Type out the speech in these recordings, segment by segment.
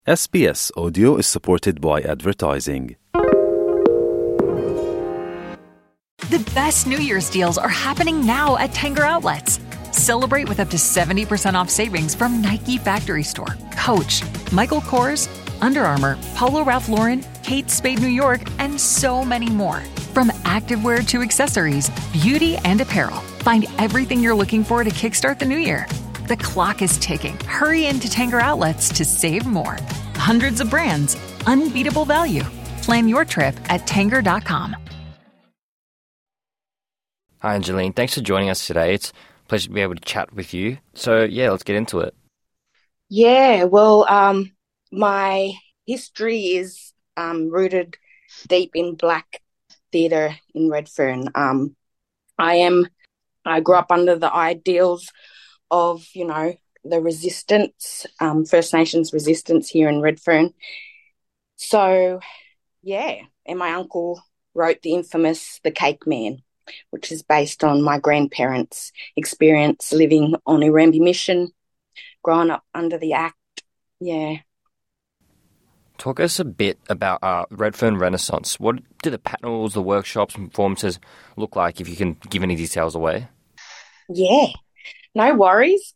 SBS Audio is supported by advertising. The best New Year's deals are happening now at Tanger Outlets. Celebrate with up to 70% off savings from Nike Factory Store, Coach, Michael Kors, Under Armour, Polo Ralph Lauren, Kate Spade New York, and so many more. From activewear to accessories, beauty and apparel. Find everything you're looking for to kickstart the new year. The clock is ticking. Hurry into Tanger Outlets to save more. Hundreds of brands, unbeatable value. Plan your trip at tanger.com. Hi, Angeline. Thanks for joining us today. It's a pleasure to be able to chat with you. So, let's get into it. Yeah, well, my history is rooted deep in Black theatre in Redfern. I grew up under the ideals of, the resistance, First Nations resistance here in Redfern. So, and my uncle wrote the infamous The Cake Man, which is based on my grandparents' experience living on Urambi Mission, growing up under the Act. Yeah. Talk us a bit about Redfern Renaissance. What do the panels, the workshops and performances look like, if you can give any details away? Yeah, no worries.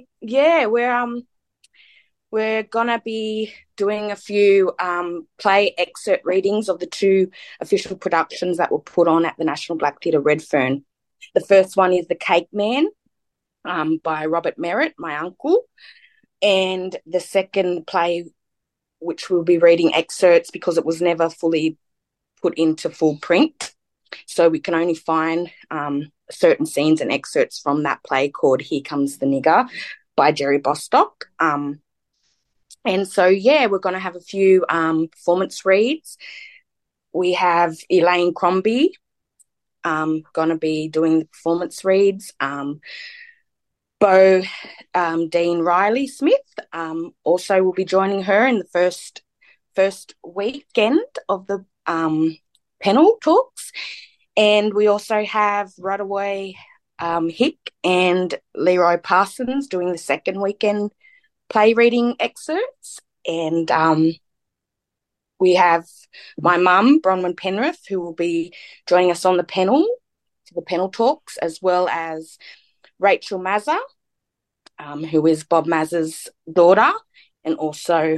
We're gonna be doing a few play excerpt readings of the two official productions that were put on at the National Black Theatre Redfern. The first one is The Cake Man by Robert Merritt, my uncle, and the second play, which we'll be reading excerpts because it was never fully put into full print, so we can only find certain scenes and excerpts from that play, called Here Comes the Nigger by Jerry Bostock. And so, we're going to have a few performance reads. We have Elaine Crombie going to be doing the performance reads. Bo Dean Riley Smith also will be joining her in the first weekend of the panel talks. And we also have Rutaway Hick and Leroy Parsons doing the second weekend play reading excerpts. And we have my mum, Bronwyn Penrith, who will be joining us on the panel talks, as well as Rachel Mazza, who is Bob Mazza's daughter, and also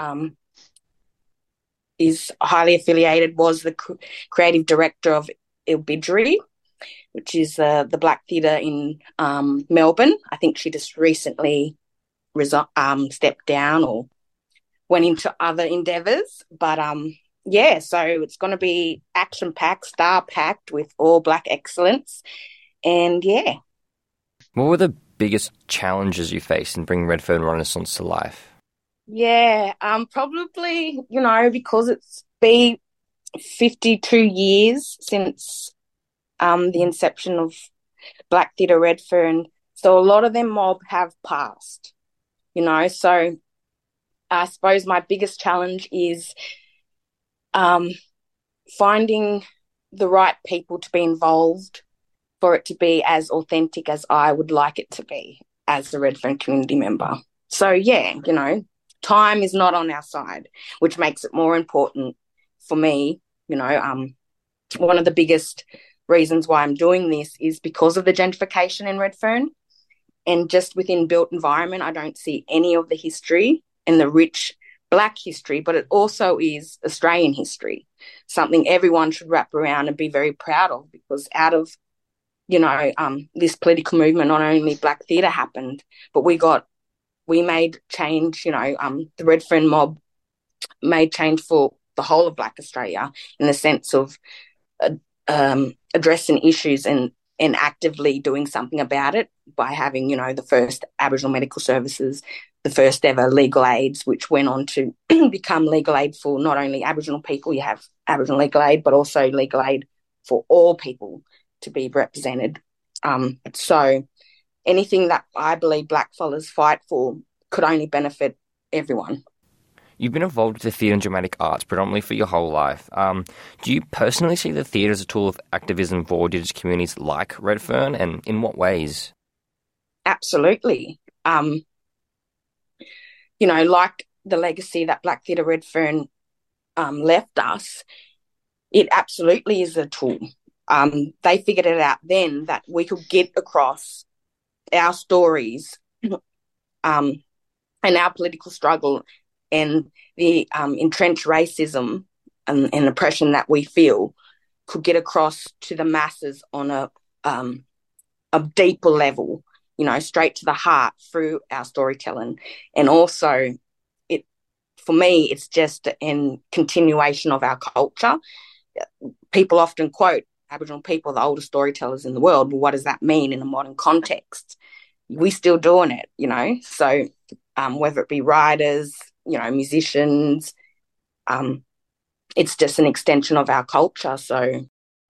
is highly affiliated, was the creative director of Ilbidri, which is the Black Theatre in Melbourne. I think she just recently stepped down or went into other endeavours. But, so it's going to be action-packed, star-packed with all Black excellence. And, What were the biggest challenges you faced in bringing Redfern Renaissance to life? Probably, because it's been 52 years since the inception of Black Theatre Redfern. So a lot of them mob have passed, So I suppose my biggest challenge is finding the right people to be involved for it to be as authentic as I would like it to be as a Redfern community member. So, time is not on our side, which makes it more important for me. One of the biggest reasons why I'm doing this is because of the gentrification in Redfern. And just within built environment, I don't see any of the history and the rich Black history, but it also is Australian history, something everyone should wrap around and be very proud of, because out of, this political movement, not only Black theatre happened, but we made change, the Redfern mob made change for the whole of Black Australia in the sense of addressing issues and actively doing something about it by having, the first Aboriginal medical services, the first ever legal aids, which went on to become legal aid for not only Aboriginal people. You have Aboriginal legal aid, but also legal aid for all people to be represented. So anything that I believe blackfellas fight for could only benefit everyone. You've been involved with the theatre and dramatic arts predominantly for your whole life. Do you personally see the theatre as a tool of activism for Indigenous communities like Redfern, and in what ways? Absolutely. Like the legacy that Black Theatre Redfern left us, it absolutely is a tool. They figured it out then that we could get across our stories and our political struggle and the entrenched racism and oppression that we feel could get across to the masses on a deeper level, straight to the heart through our storytelling. And also, for me, it's just a continuation of our culture. People often quote Aboriginal people, the oldest storytellers in the world. Well, what does that mean in a modern context? We're still doing it, So whether it be writers, musicians, it's just an extension of our culture. So.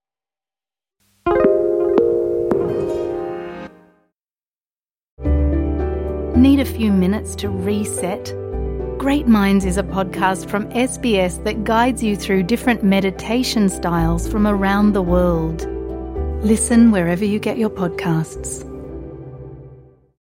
Need a few minutes to reset? Great Minds is a podcast from SBS that guides you through different meditation styles from around the world. Listen wherever you get your podcasts.